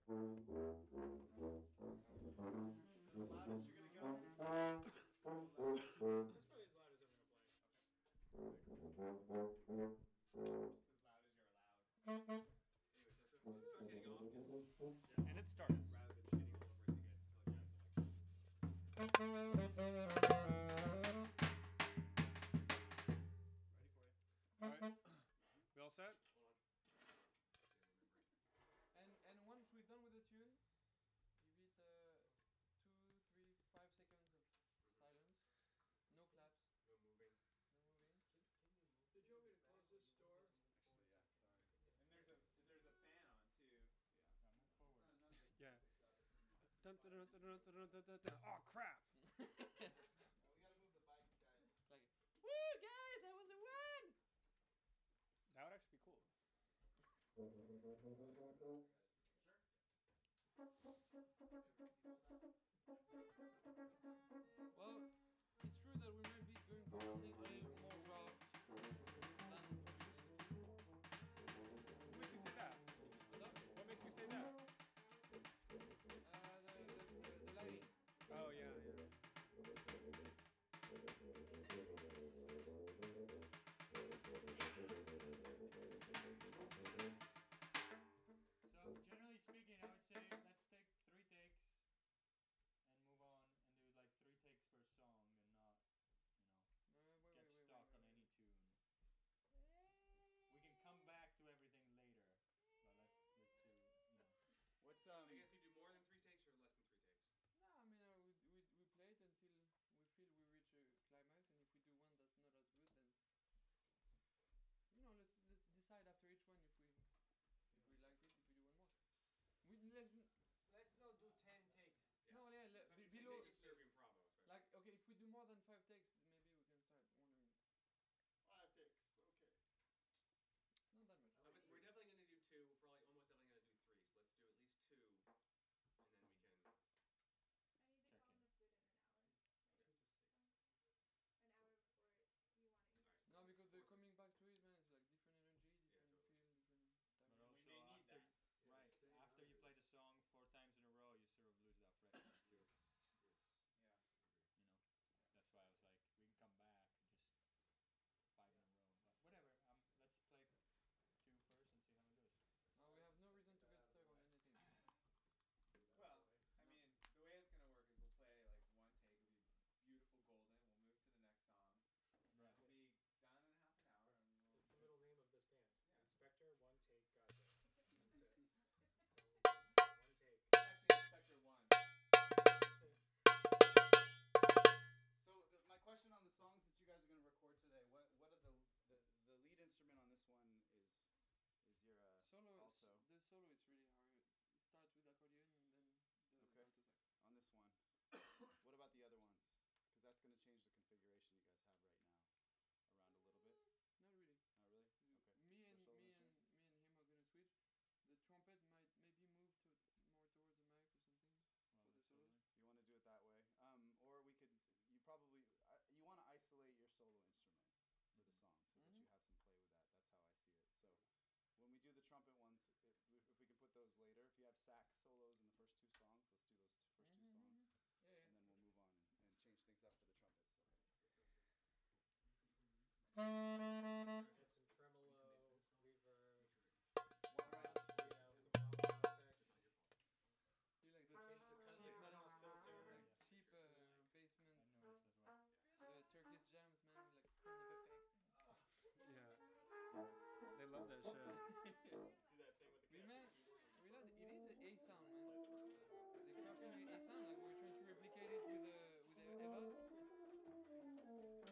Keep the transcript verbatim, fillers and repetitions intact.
The loudest you're gonna go? The loudest? That's probably as loud as I'm gonna play. Okay. As loud as you're allowed. Anyway, so, so two songs getting off is Yeah. And it starts. rather than shitting all over it to get until it gets to like. Ready for you. Alright. We all set? Hold on. Still remembering. And and once we're done with the tune, give it uh, two, three, five seconds of silence. No claps. No moving. No moving. Did you want me to close this door? Actually, yeah. Sorry. And there's a there's a fan on too. Yeah. Yeah, move forward. It's not another- Yeah. Dun, dun, dun, dun, dun, dun, dun, dun, dun. Oh crap! No, we gotta move the bikes, guys. Like, woo, guys, that was a one. That would actually be cool. Well, it's true that we might be going for something a little more raw than produced. What makes you say that? What's up? What makes you say that? Uh, the, the, the, the lighting. Oh yeah, yeah. So generally speaking, I would say let's take three takes and move on and do like three takes per song and not, you know, Uh, wait, get wait, wait, stuck wait, on wait, any wait. tune. We can come back to everything later, but let's let's do, you know. What, um... I guess you do more than three takes or less than three takes. No, I mean, uh, we, we, we play it until we feel we reach a climax, and if we do one that's not as good, then you know, let's let's decide after each one if we if we liked it, if we do one more. We let's Let's not do ten takes. Yeah. no, yeah, le, So be, you take below takes of Serbian Pravo, especially. like okay, if we do more than five takes, maybe we can start wondering. Five takes, okay. It's not that much. Uh, but we're definitely gonna do two. We're probably almost definitely gonna do three. So let's do at least two, and then we can. I need to Check call in. in the food in an hour. Like, Okay. so an hour before you want to eat. Alright. No, because the coming back to it, man, it's like different energy, Yeah, different totally. feel, different But timing. also We may need after that. y- right after you play the song four times in a row, you sort of lose that freshness too. Yes. Yeah. You know, that's why I was like, we can come back just five in a row, but whatever. Um, let's play two first and see how it goes. No, we have no reason to get stuck on anything. Well, I mean, the way it's gonna work is we'll play like one take. It'll be beautiful, golden. We'll move to the next song. Right. We'll be done in half an hour. It's, And we'll it's the middle name of this band. Yeah. Inspector, one take, gotcha. That's it. So, one take. It's actually Inspector One. So, the, my question on the songs that you guys are gonna record today, what what are the the, the lead instrument on this one is is your uh, Solo, is, alto the solo is really hard. It starts with accordion and then the Okay. alto sax. on this one. What about the other ones? Because that's gonna change the configuration you guys have right now around a little bit. Not really. Not really? Uh, Okay. Me For and solo me and instruments? me and him are gonna switch. The trumpet might maybe move to more towards the mic or something. Well, For the absolutely. solos? You want to do it that way, um, or we could. You probably uh, you want to isolate your solo instrument for the song so that you have some play with that. That's how I see it. So when we do the trumpet ones, it, if we can put those later. If you have sax solos in the first two sons, let's do those t- first two songs, Yeah, yeah. and then we'll move on and, and change things up for the trumpets. Okay. Get some tremolo, reverb, Alright. you know, some pop effects. You like the Change the cheap, cutoff filter. like cheap uh, basement I noticed as well. uh, Turkish jams, man, with like tons of effects. Yeah. They love that shit.